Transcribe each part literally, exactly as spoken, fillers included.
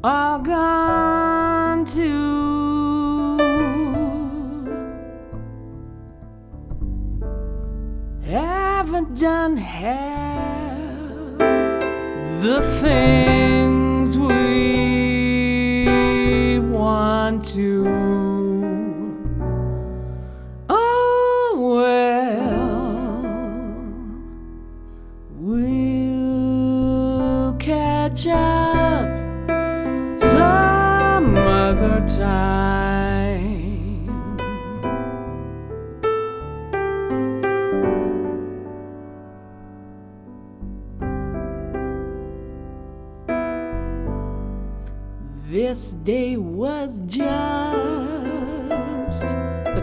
are gone too. Haven't done half the things we want to. Oh well, we'll catch up some other time. This day was just a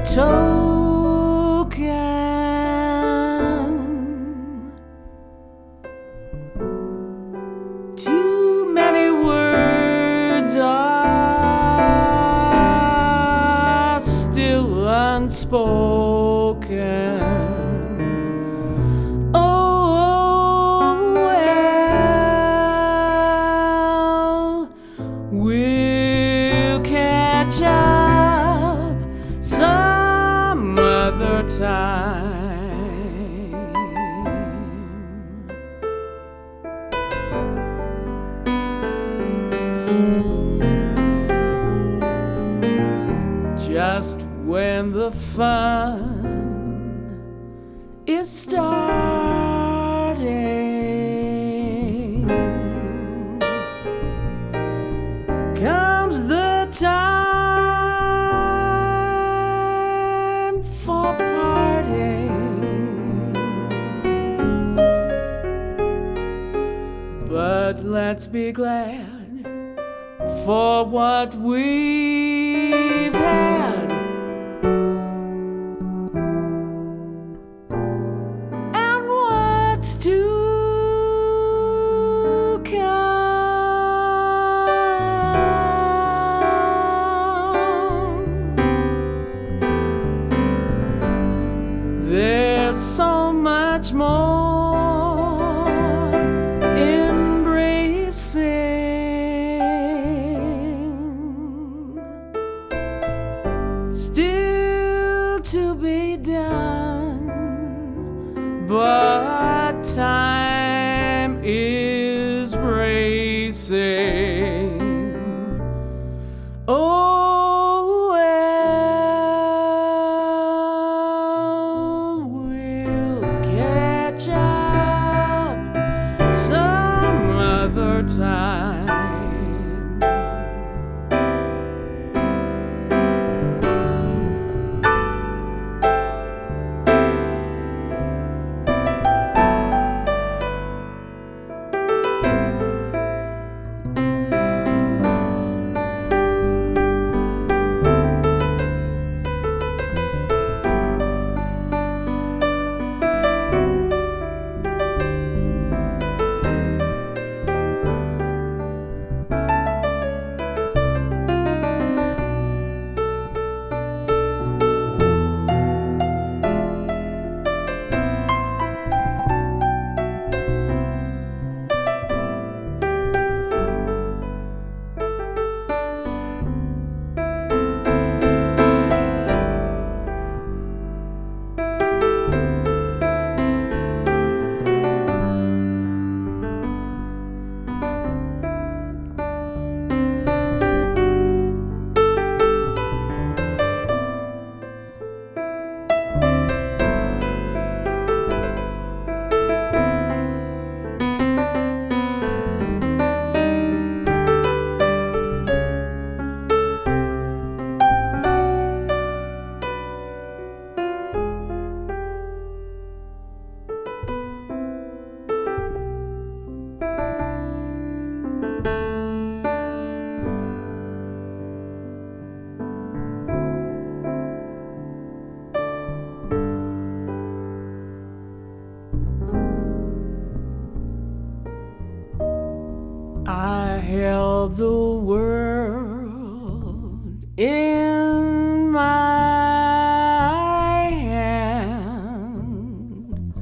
token. Too many words are still unspoken. We'll catch up some other time. Just when the fun is starting, comes the time for parting. But let's be glad for what we've had, and what's to come. There's so much more embracing still to be done, but time is racing. Oh, well, we'll catch up some other time. I held the world in my hand,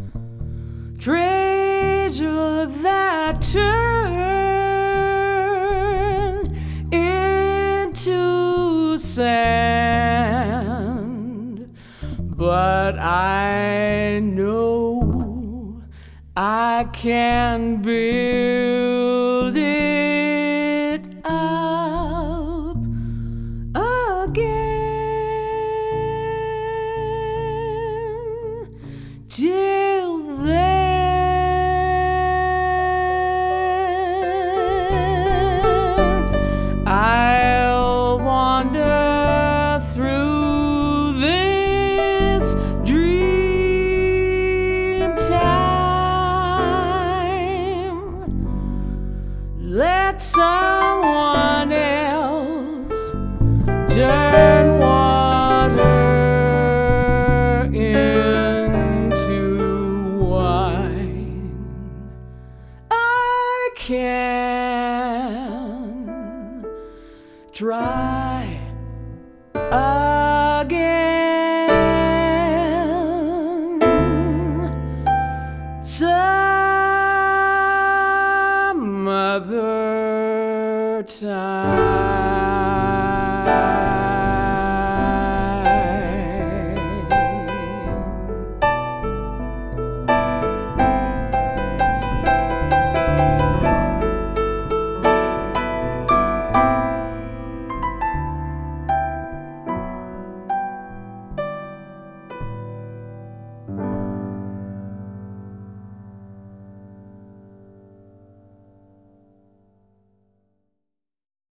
treasure that turned sand, but I know I can build it up again. Till then, I'll wander through this dream time. Let someone else turn water into wine. I can try again some other time.